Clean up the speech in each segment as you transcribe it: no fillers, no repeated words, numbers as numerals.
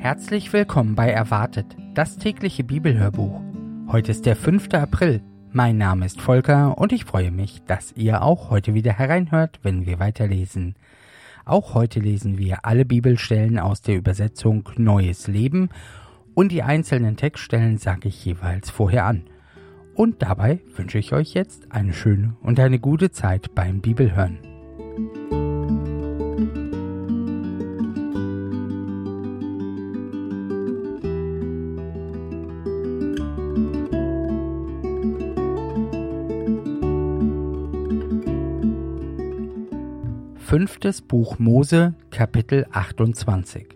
Herzlich willkommen bei Erwartet, das tägliche Bibelhörbuch. Heute ist der 5. April. Mein Name ist Volker und ich freue mich, dass ihr auch heute wieder hereinhört, wenn wir weiterlesen. Auch heute lesen wir alle Bibelstellen aus der Übersetzung Neues Leben und die einzelnen Textstellen sage ich jeweils vorher an. Und dabei wünsche ich euch jetzt eine schöne und eine gute Zeit beim Bibelhören. Fünftes Buch Mose, Kapitel 28.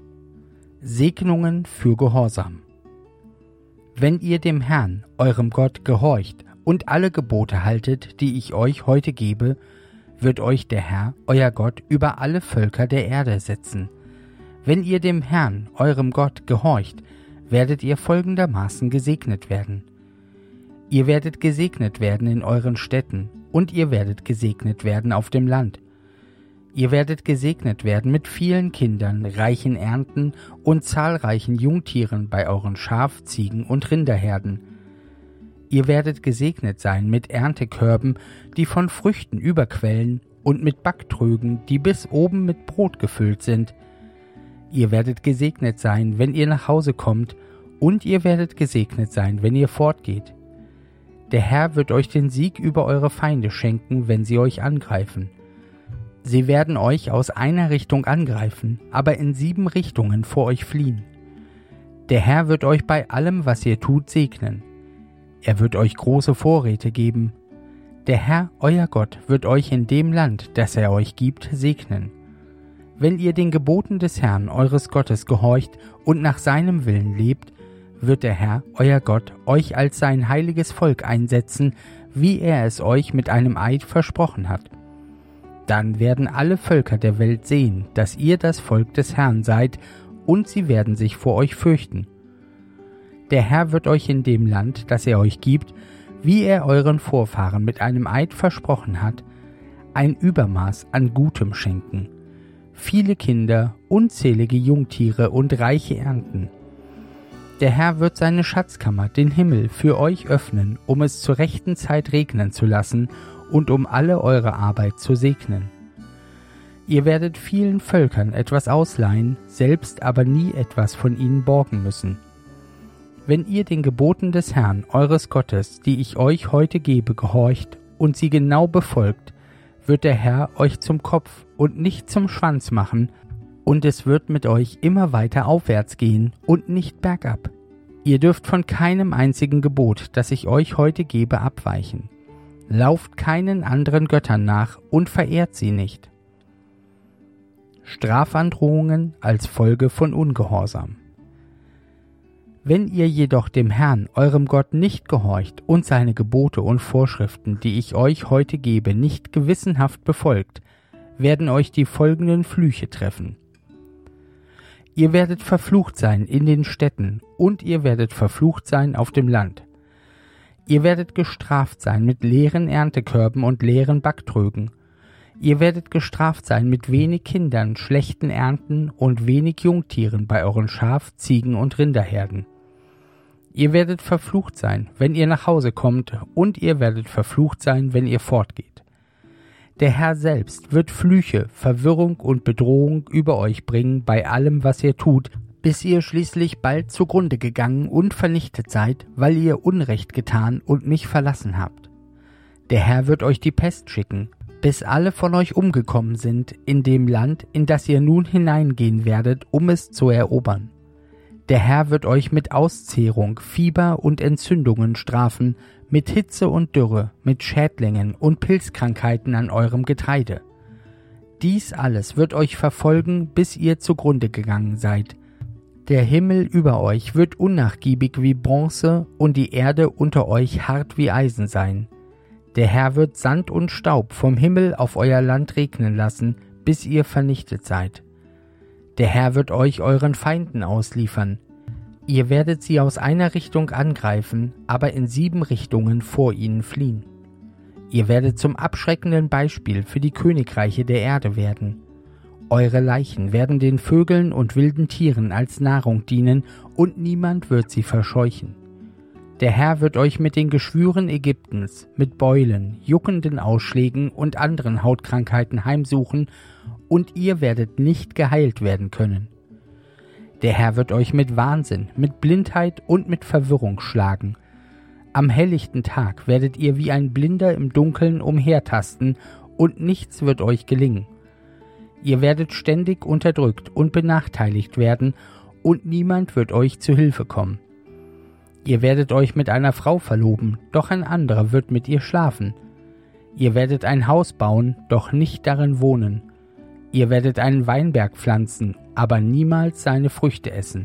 Segnungen für Gehorsam. Wenn ihr dem Herrn, eurem Gott, gehorcht und alle Gebote haltet, die ich euch heute gebe, wird euch der Herr, euer Gott, über alle Völker der Erde setzen. Wenn ihr dem Herrn, eurem Gott, gehorcht, werdet ihr folgendermaßen gesegnet werden. Ihr werdet gesegnet werden in euren Städten und ihr werdet gesegnet werden auf dem Land. Ihr werdet gesegnet werden mit vielen Kindern, reichen Ernten und zahlreichen Jungtieren bei euren Schaf-, Ziegen- und Rinderherden. Ihr werdet gesegnet sein mit Erntekörben, die von Früchten überquellen, und mit Backtrögen, die bis oben mit Brot gefüllt sind. Ihr werdet gesegnet sein, wenn ihr nach Hause kommt, und ihr werdet gesegnet sein, wenn ihr fortgeht. Der Herr wird euch den Sieg über eure Feinde schenken, wenn sie euch angreifen. Sie werden euch aus einer Richtung angreifen, aber in 7 Richtungen vor euch fliehen. Der Herr wird euch bei allem, was ihr tut, segnen. Er wird euch große Vorräte geben. Der Herr, euer Gott, wird euch in dem Land, das er euch gibt, segnen. Wenn ihr den Geboten des Herrn, eures Gottes, gehorcht und nach seinem Willen lebt, wird der Herr, euer Gott, euch als sein heiliges Volk einsetzen, wie er es euch mit einem Eid versprochen hat. Dann werden alle Völker der Welt sehen, dass ihr das Volk des Herrn seid, und sie werden sich vor euch fürchten. Der Herr wird euch in dem Land, das er euch gibt, wie er euren Vorfahren mit einem Eid versprochen hat, ein Übermaß an Gutem schenken, viele Kinder, unzählige Jungtiere und reiche Ernten. Der Herr wird seine Schatzkammer, den Himmel, für euch öffnen, um es zur rechten Zeit regnen zu lassen und um alle eure Arbeit zu segnen. Ihr werdet vielen Völkern etwas ausleihen, selbst aber nie etwas von ihnen borgen müssen. Wenn ihr den Geboten des Herrn, eures Gottes, die ich euch heute gebe, gehorcht und sie genau befolgt, wird der Herr euch zum Kopf und nicht zum Schwanz machen, und es wird mit euch immer weiter aufwärts gehen und nicht bergab. Ihr dürft von keinem einzigen Gebot, das ich euch heute gebe, abweichen. Lauft keinen anderen Göttern nach und verehrt sie nicht. Strafandrohungen als Folge von Ungehorsam. Wenn ihr jedoch dem Herrn, eurem Gott, nicht gehorcht und seine Gebote und Vorschriften, die ich euch heute gebe, nicht gewissenhaft befolgt, werden euch die folgenden Flüche treffen. Ihr werdet verflucht sein in den Städten und ihr werdet verflucht sein auf dem Land. Ihr werdet gestraft sein mit leeren Erntekörben und leeren Backtrögen. Ihr werdet gestraft sein mit wenig Kindern, schlechten Ernten und wenig Jungtieren bei euren Schaf-, Ziegen- und Rinderherden. Ihr werdet verflucht sein, wenn ihr nach Hause kommt, und ihr werdet verflucht sein, wenn ihr fortgeht. Der Herr selbst wird Flüche, Verwirrung und Bedrohung über euch bringen bei allem, was ihr tut, bis ihr schließlich bald zugrunde gegangen und vernichtet seid, weil ihr Unrecht getan und mich verlassen habt. Der Herr wird euch die Pest schicken, bis alle von euch umgekommen sind in dem Land, in das ihr nun hineingehen werdet, um es zu erobern. Der Herr wird euch mit Auszehrung, Fieber und Entzündungen strafen, mit Hitze und Dürre, mit Schädlingen und Pilzkrankheiten an eurem Getreide. Dies alles wird euch verfolgen, bis ihr zugrunde gegangen seid. Der Himmel über euch wird unnachgiebig wie Bronze und die Erde unter euch hart wie Eisen sein. Der Herr wird Sand und Staub vom Himmel auf euer Land regnen lassen, bis ihr vernichtet seid. Der Herr wird euch euren Feinden ausliefern. Ihr werdet sie aus einer Richtung angreifen, aber in 7 Richtungen vor ihnen fliehen. Ihr werdet zum abschreckenden Beispiel für die Königreiche der Erde werden. Eure Leichen werden den Vögeln und wilden Tieren als Nahrung dienen, und niemand wird sie verscheuchen. Der Herr wird euch mit den Geschwüren Ägyptens, mit Beulen, juckenden Ausschlägen und anderen Hautkrankheiten heimsuchen, und ihr werdet nicht geheilt werden können. Der Herr wird euch mit Wahnsinn, mit Blindheit und mit Verwirrung schlagen. Am helllichten Tag werdet ihr wie ein Blinder im Dunkeln umhertasten, und nichts wird euch gelingen. Ihr werdet ständig unterdrückt und benachteiligt werden, und niemand wird euch zu Hilfe kommen. Ihr werdet euch mit einer Frau verloben, doch ein anderer wird mit ihr schlafen. Ihr werdet ein Haus bauen, doch nicht darin wohnen. Ihr werdet einen Weinberg pflanzen, aber niemals seine Früchte essen.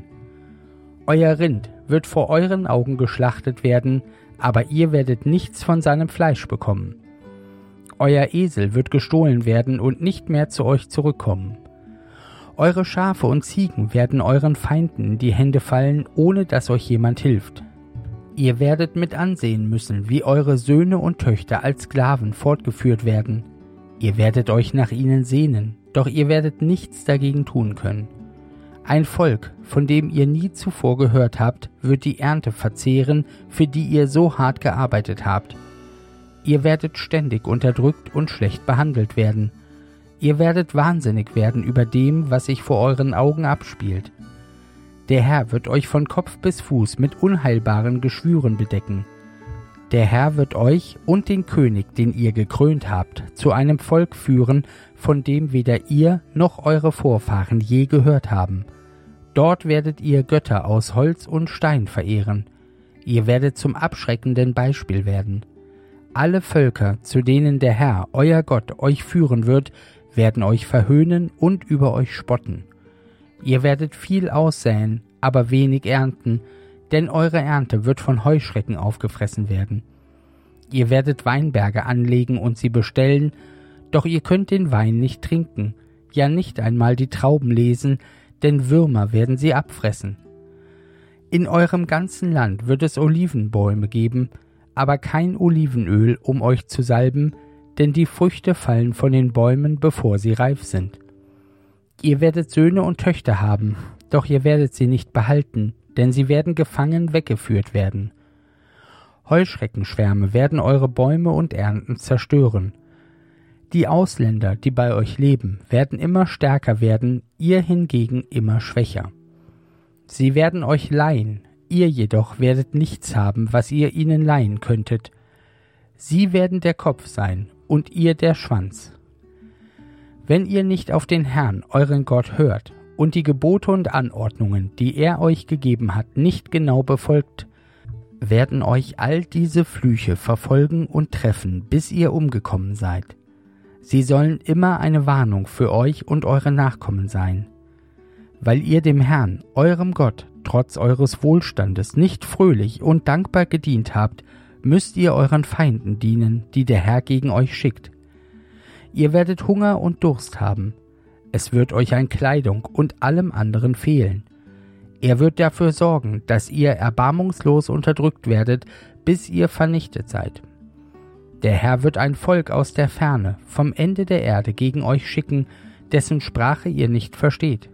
Euer Rind wird vor euren Augen geschlachtet werden, aber ihr werdet nichts von seinem Fleisch bekommen. Euer Esel wird gestohlen werden und nicht mehr zu euch zurückkommen. Eure Schafe und Ziegen werden euren Feinden in die Hände fallen, ohne dass euch jemand hilft. Ihr werdet mit ansehen müssen, wie eure Söhne und Töchter als Sklaven fortgeführt werden. Ihr werdet euch nach ihnen sehnen, doch ihr werdet nichts dagegen tun können. Ein Volk, von dem ihr nie zuvor gehört habt, wird die Ernte verzehren, für die ihr so hart gearbeitet habt. Ihr werdet ständig unterdrückt und schlecht behandelt werden. Ihr werdet wahnsinnig werden über dem, was sich vor euren Augen abspielt. Der Herr wird euch von Kopf bis Fuß mit unheilbaren Geschwüren bedecken. Der Herr wird euch und den König, den ihr gekrönt habt, zu einem Volk führen, von dem weder ihr noch eure Vorfahren je gehört haben. Dort werdet ihr Götter aus Holz und Stein verehren. Ihr werdet zum abschreckenden Beispiel werden. Alle Völker, zu denen der Herr, euer Gott, euch führen wird, werden euch verhöhnen und über euch spotten. Ihr werdet viel aussäen, aber wenig ernten, denn eure Ernte wird von Heuschrecken aufgefressen werden. Ihr werdet Weinberge anlegen und sie bestellen, doch ihr könnt den Wein nicht trinken, ja nicht einmal die Trauben lesen, denn Würmer werden sie abfressen. In eurem ganzen Land wird es Olivenbäume geben, aber kein Olivenöl, um euch zu salben, denn die Früchte fallen von den Bäumen, bevor sie reif sind. Ihr werdet Söhne und Töchter haben, doch ihr werdet sie nicht behalten, denn sie werden gefangen weggeführt werden. Heuschreckenschwärme werden eure Bäume und Ernten zerstören. Die Ausländer, die bei euch leben, werden immer stärker werden, ihr hingegen immer schwächer. Sie werden euch leihen, ihr jedoch werdet nichts haben, was ihr ihnen leihen könntet. Sie werden der Kopf sein und ihr der Schwanz. Wenn ihr nicht auf den Herrn, euren Gott, hört und die Gebote und Anordnungen, die er euch gegeben hat, nicht genau befolgt, werden euch all diese Flüche verfolgen und treffen, bis ihr umgekommen seid. Sie sollen immer eine Warnung für euch und eure Nachkommen sein. Weil ihr dem Herrn, eurem Gott, trotz eures Wohlstandes nicht fröhlich und dankbar gedient habt, müsst ihr euren Feinden dienen, die der Herr gegen euch schickt. Ihr werdet Hunger und Durst haben. Es wird euch an Kleidung und allem anderen fehlen. Er wird dafür sorgen, dass ihr erbarmungslos unterdrückt werdet, bis ihr vernichtet seid. Der Herr wird ein Volk aus der Ferne, vom Ende der Erde gegen euch schicken, dessen Sprache ihr nicht versteht.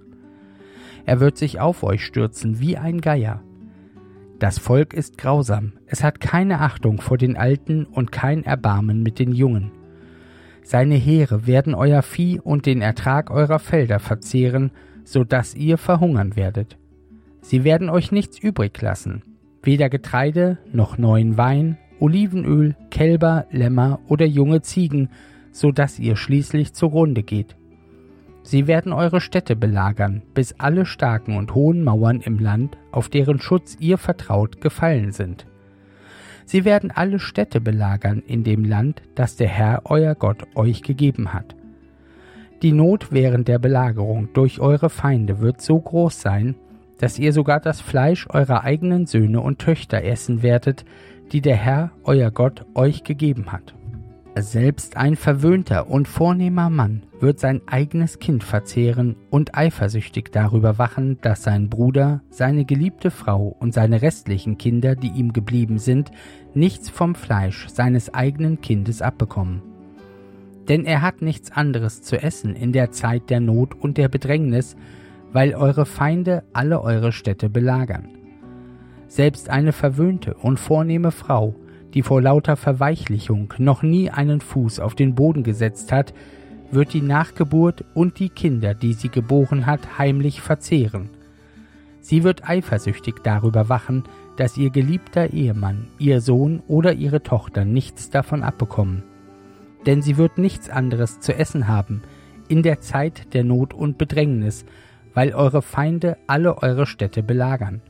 Er wird sich auf euch stürzen wie ein Geier. Das Volk ist grausam, es hat keine Achtung vor den Alten und kein Erbarmen mit den Jungen. Seine Heere werden euer Vieh und den Ertrag eurer Felder verzehren, so dass ihr verhungern werdet. Sie werden euch nichts übrig lassen, weder Getreide noch neuen Wein, Olivenöl, Kälber, Lämmer oder junge Ziegen, so dass ihr schließlich zugrunde geht. Sie werden eure Städte belagern, bis alle starken und hohen Mauern im Land, auf deren Schutz ihr vertraut, gefallen sind. Sie werden alle Städte belagern in dem Land, das der Herr, euer Gott, euch gegeben hat. Die Not während der Belagerung durch eure Feinde wird so groß sein, dass ihr sogar das Fleisch eurer eigenen Söhne und Töchter essen werdet, die der Herr, euer Gott, euch gegeben hat. Selbst ein verwöhnter und vornehmer Mann wird sein eigenes Kind verzehren und eifersüchtig darüber wachen, dass sein Bruder, seine geliebte Frau und seine restlichen Kinder, die ihm geblieben sind, nichts vom Fleisch seines eigenen Kindes abbekommen. Denn er hat nichts anderes zu essen in der Zeit der Not und der Bedrängnis, weil eure Feinde alle eure Städte belagern. Selbst eine verwöhnte und vornehme Frau, die vor lauter Verweichlichung noch nie einen Fuß auf den Boden gesetzt hat, wird die Nachgeburt und die Kinder, die sie geboren hat, heimlich verzehren. Sie wird eifersüchtig darüber wachen, dass ihr geliebter Ehemann, ihr Sohn oder ihre Tochter nichts davon abbekommen. Denn sie wird nichts anderes zu essen haben in der Zeit der Not und Bedrängnis, weil eure Feinde alle eure Städte belagern.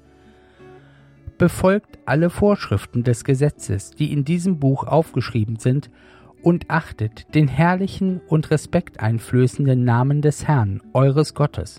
Befolgt alle Vorschriften des Gesetzes, die in diesem Buch aufgeschrieben sind, und achtet den herrlichen und respekteinflößenden Namen des Herrn, eures Gottes.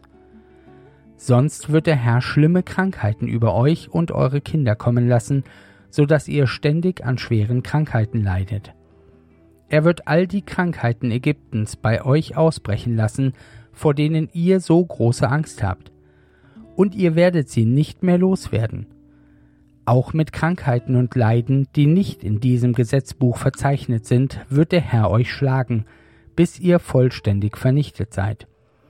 Sonst wird der Herr schlimme Krankheiten über euch und eure Kinder kommen lassen, so dass ihr ständig an schweren Krankheiten leidet. Er wird all die Krankheiten Ägyptens bei euch ausbrechen lassen, vor denen ihr so große Angst habt. Und ihr werdet sie nicht mehr loswerden. Auch mit Krankheiten und Leiden, die nicht in diesem Gesetzbuch verzeichnet sind, wird der Herr euch schlagen, bis ihr vollständig vernichtet seid.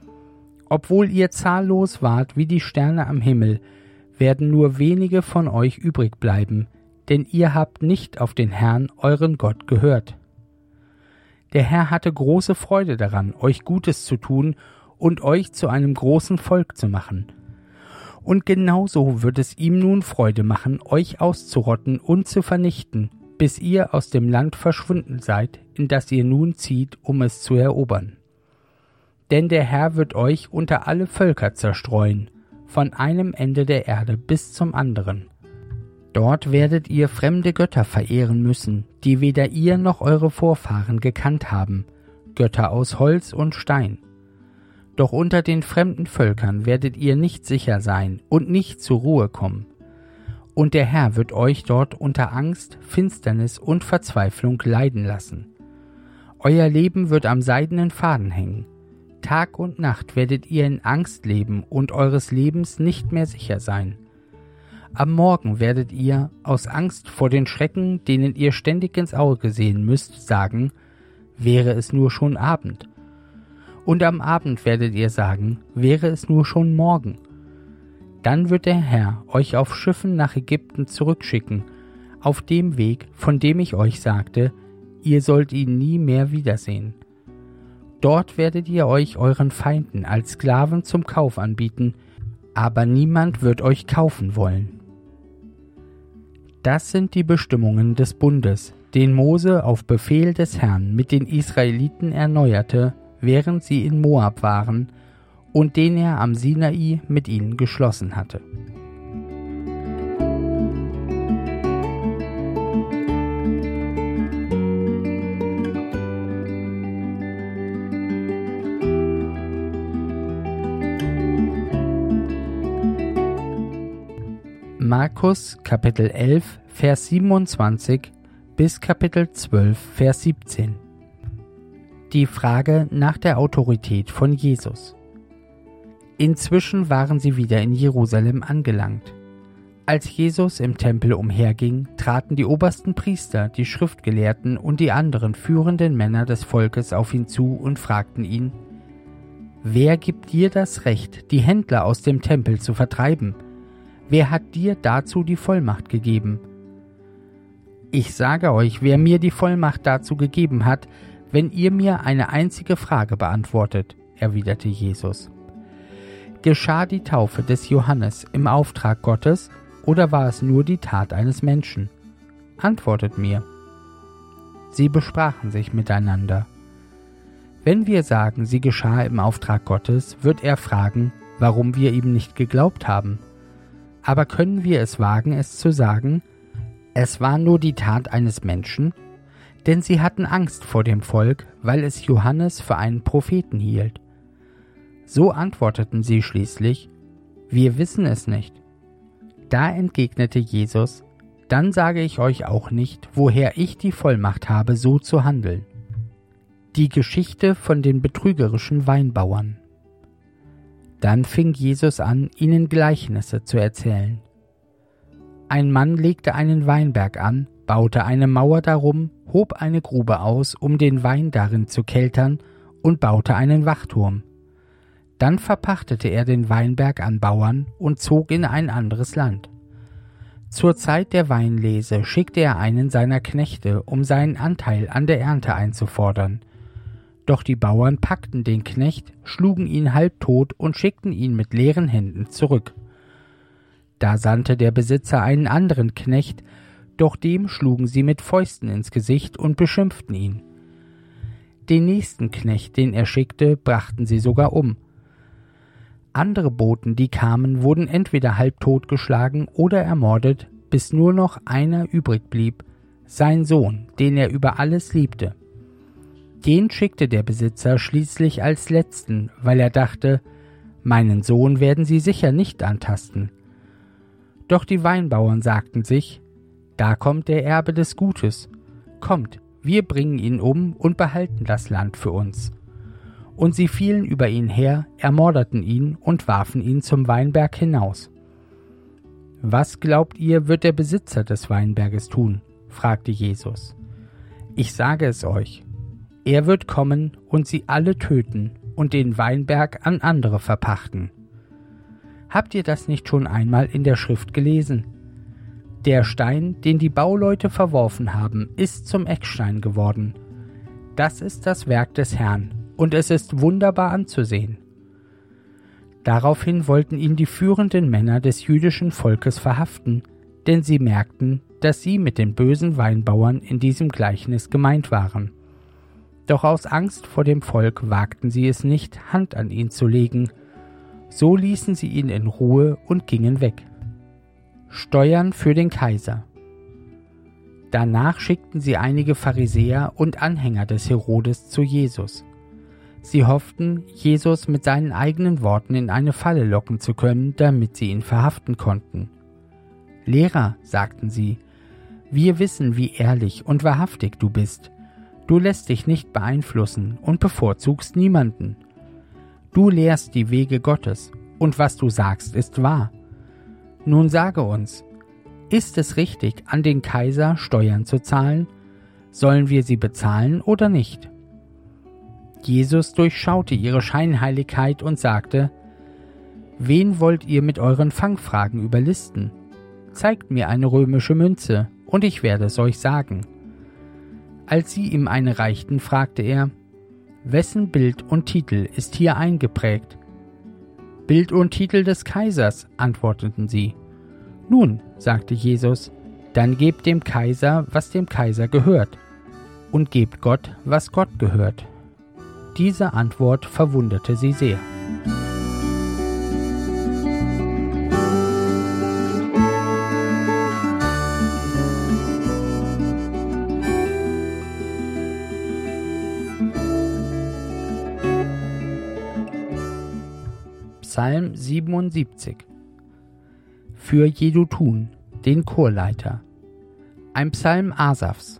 Obwohl ihr zahllos wart wie die Sterne am Himmel, werden nur wenige von euch übrig bleiben, denn ihr habt nicht auf den Herrn, euren Gott, gehört. Der Herr hatte große Freude daran, euch Gutes zu tun und euch zu einem großen Volk zu machen. Und genauso wird es ihm nun Freude machen, euch auszurotten und zu vernichten, bis ihr aus dem Land verschwunden seid, in das ihr nun zieht, um es zu erobern. Denn der Herr wird euch unter alle Völker zerstreuen, von einem Ende der Erde bis zum anderen. Dort werdet ihr fremde Götter verehren müssen, die weder ihr noch eure Vorfahren gekannt haben, Götter aus Holz und Stein. Doch unter den fremden Völkern werdet ihr nicht sicher sein und nicht zur Ruhe kommen. Und der Herr wird euch dort unter Angst, Finsternis und Verzweiflung leiden lassen. Euer Leben wird am seidenen Faden hängen. Tag und Nacht werdet ihr in Angst leben und eures Lebens nicht mehr sicher sein. Am Morgen werdet ihr, aus Angst vor den Schrecken, denen ihr ständig ins Auge sehen müsst, sagen, wäre es nur schon Abend. Und am Abend werdet ihr sagen, wäre es nur schon Morgen. Dann wird der Herr euch auf Schiffen nach Ägypten zurückschicken, auf dem Weg, von dem ich euch sagte, ihr sollt ihn nie mehr wiedersehen. Dort werdet ihr euch euren Feinden als Sklaven zum Kauf anbieten, aber niemand wird euch kaufen wollen. Das sind die Bestimmungen des Bundes, den Mose auf Befehl des Herrn mit den Israeliten erneuerte, während sie in Moab waren, und den er am Sinai mit ihnen geschlossen hatte. Markus Kapitel 11, Vers 27 bis Kapitel 12, Vers 17. Die Frage nach der Autorität von Jesus. Inzwischen waren sie wieder in Jerusalem angelangt. Als Jesus im Tempel umherging, traten die obersten Priester, die Schriftgelehrten und die anderen führenden Männer des Volkes auf ihn zu und fragten ihn: Wer gibt dir das Recht, die Händler aus dem Tempel zu vertreiben? Wer hat dir dazu die Vollmacht gegeben? Ich sage euch, wer mir die Vollmacht dazu gegeben hat, wenn ihr mir eine einzige Frage beantwortet, erwiderte Jesus. Geschah die Taufe des Johannes im Auftrag Gottes, oder war es nur die Tat eines Menschen? Antwortet mir. Sie besprachen sich miteinander. Wenn wir sagen, sie geschah im Auftrag Gottes, wird er fragen, warum wir ihm nicht geglaubt haben. Aber können wir es wagen, es zu sagen, es war nur die Tat eines Menschen? Denn sie hatten Angst vor dem Volk, weil es Johannes für einen Propheten hielt. So antworteten sie schließlich, wir wissen es nicht. Da entgegnete Jesus, dann sage ich euch auch nicht, woher ich die Vollmacht habe, so zu handeln. Die Geschichte von den betrügerischen Weinbauern. Dann fing Jesus an, ihnen Gleichnisse zu erzählen. Ein Mann legte einen Weinberg an, baute eine Mauer darum, hob eine Grube aus, um den Wein darin zu keltern, und baute einen Wachturm. Dann verpachtete er den Weinberg an Bauern und zog in ein anderes Land. Zur Zeit der Weinlese schickte er einen seiner Knechte, um seinen Anteil an der Ernte einzufordern. Doch die Bauern packten den Knecht, schlugen ihn halbtot und schickten ihn mit leeren Händen zurück. Da sandte der Besitzer einen anderen Knecht, doch dem schlugen sie mit Fäusten ins Gesicht und beschimpften ihn. Den nächsten Knecht, den er schickte, brachten sie sogar um. Andere Boten, die kamen, wurden entweder halbtot geschlagen oder ermordet, bis nur noch einer übrig blieb, sein Sohn, den er über alles liebte. Den schickte der Besitzer schließlich als letzten, weil er dachte, meinen Sohn werden sie sicher nicht antasten. Doch die Weinbauern sagten sich, da kommt der Erbe des Gutes. Kommt, wir bringen ihn um und behalten das Land für uns. Und sie fielen über ihn her, ermordeten ihn und warfen ihn zum Weinberg hinaus. Was glaubt ihr, wird der Besitzer des Weinberges tun? Fragte Jesus. Ich sage es euch, er wird kommen und sie alle töten und den Weinberg an andere verpachten. Habt ihr das nicht schon einmal in der Schrift gelesen? Der Stein, den die Bauleute verworfen haben, ist zum Eckstein geworden. Das ist das Werk des Herrn, und es ist wunderbar anzusehen. Daraufhin wollten ihn die führenden Männer des jüdischen Volkes verhaften, denn sie merkten, dass sie mit den bösen Weinbauern in diesem Gleichnis gemeint waren. Doch aus Angst vor dem Volk wagten sie es nicht, Hand an ihn zu legen. So ließen sie ihn in Ruhe und gingen weg. Steuern für den Kaiser. Danach schickten sie einige Pharisäer und Anhänger des Herodes zu Jesus. Sie hofften, Jesus mit seinen eigenen Worten in eine Falle locken zu können, damit sie ihn verhaften konnten. Lehrer, sagten sie, wir wissen, wie ehrlich und wahrhaftig du bist. Du lässt dich nicht beeinflussen und bevorzugst niemanden. Du lehrst die Wege Gottes, und was du sagst, ist wahr. Nun sage uns, ist es richtig, an den Kaiser Steuern zu zahlen? Sollen wir sie bezahlen oder nicht? Jesus durchschaute ihre Scheinheiligkeit und sagte, wen wollt ihr mit euren Fangfragen überlisten? Zeigt mir eine römische Münze, und ich werde es euch sagen. Als sie ihm eine reichten, fragte er, wessen Bild und Titel ist hier eingeprägt? Bild und Titel des Kaisers, antworteten sie. Nun, sagte Jesus, dann gebt dem Kaiser, was dem Kaiser gehört, und gebt Gott, was Gott gehört. Diese Antwort verwunderte sie sehr. Psalm 77. Für Jedutun, den Chorleiter. Ein Psalm Asafs.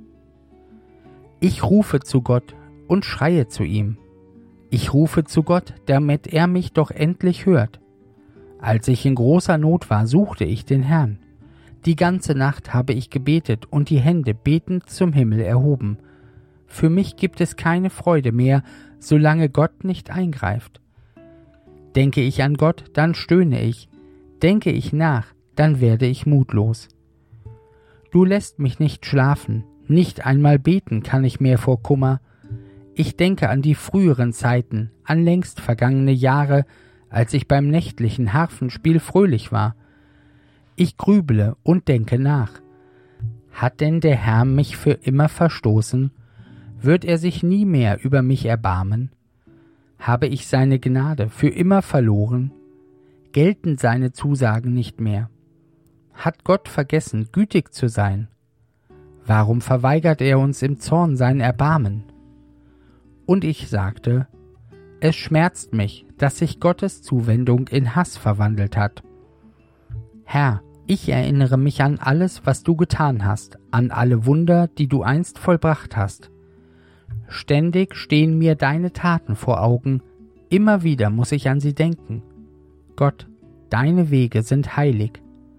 Ich rufe zu Gott und schreie zu ihm. Ich rufe zu Gott, damit er mich doch endlich hört. Als ich in großer Not war, suchte ich den Herrn. Die ganze Nacht habe ich gebetet und die Hände betend zum Himmel erhoben. Für mich gibt es keine Freude mehr, solange Gott nicht eingreift. Denke ich an Gott, dann stöhne ich. Denke ich nach, dann werde ich mutlos. Du lässt mich nicht schlafen, nicht einmal beten kann ich mehr vor Kummer. Ich denke an die früheren Zeiten, an längst vergangene Jahre, als ich beim nächtlichen Harfenspiel fröhlich war. Ich grüble und denke nach. Hat denn der Herr mich für immer verstoßen? Wird er sich nie mehr über mich erbarmen? Habe ich seine Gnade für immer verloren? Gelten seine Zusagen nicht mehr? Hat Gott vergessen, gütig zu sein? Warum verweigert er uns im Zorn sein Erbarmen? Und ich sagte, es schmerzt mich, dass sich Gottes Zuwendung in Hass verwandelt hat. Herr, ich erinnere mich an alles, was du getan hast, an alle Wunder, die du einst vollbracht hast. Ständig stehen mir deine Taten vor Augen, immer wieder muss ich an sie denken. Gott, deine Wege sind heilig.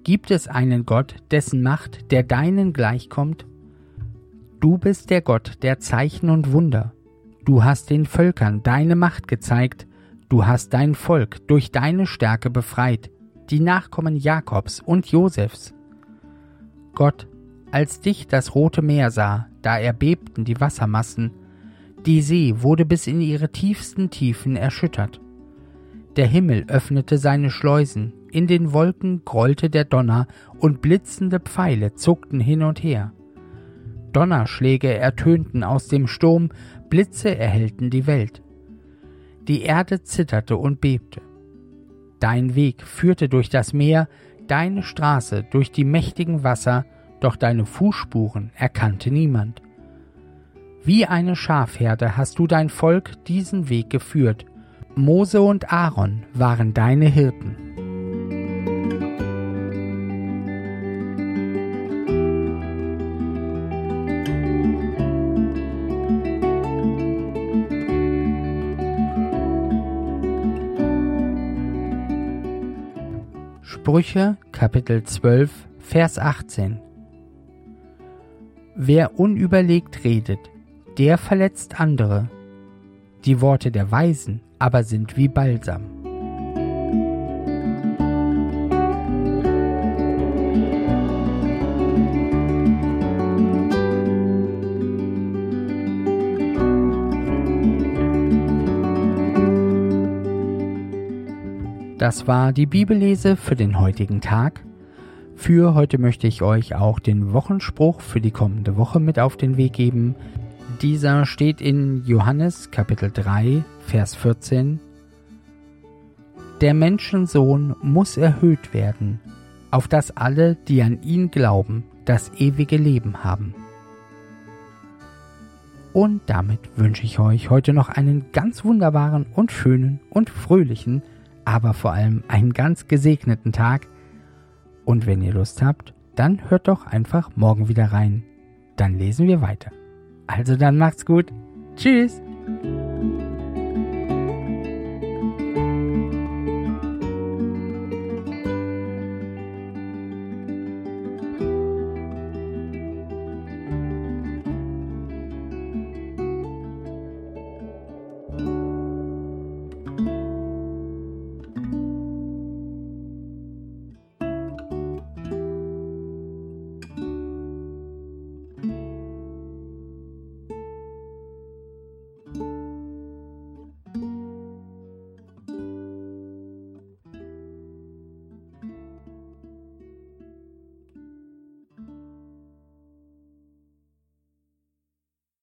Gibt es einen Gott, dessen Macht der deinen gleichkommt? Du bist der Gott der Zeichen und Wunder. Du hast den Völkern deine Macht gezeigt. Du hast dein Volk durch deine Stärke befreit, die Nachkommen Jakobs und Josefs. Gott, als dich das Rote Meer sah, da erbebten die Wassermassen, die See wurde bis in ihre tiefsten Tiefen erschüttert. Der Himmel öffnete seine Schleusen, in den Wolken grollte der Donner und blitzende Pfeile zuckten hin und her. Donnerschläge ertönten aus dem Sturm, Blitze erhellten die Welt. Die Erde zitterte und bebte. Dein Weg führte durch das Meer, deine Straße durch die mächtigen Wasser, doch deine Fußspuren erkannte niemand. Wie eine Schafherde hast du dein Volk diesen Weg geführt. Mose und Aaron waren deine Hirten. Sprüche, Kapitel 12, Vers 18. Wer unüberlegt redet, der verletzt andere. Die Worte der Weisen aber sind wie Balsam. Das war die Bibellese für den heutigen Tag. Für heute möchte ich euch auch den Wochenspruch für die kommende Woche mit auf den Weg geben. Dieser steht in Johannes Kapitel 3, Vers 14. Der Menschensohn muss erhöht werden, auf dass alle, die an ihn glauben, das ewige Leben haben. Und damit wünsche ich euch heute noch einen ganz wunderbaren und schönen und fröhlichen, aber vor allem einen ganz gesegneten Tag. Und wenn ihr Lust habt, dann hört doch einfach morgen wieder rein. Dann lesen wir weiter. Also dann macht's gut. Tschüss.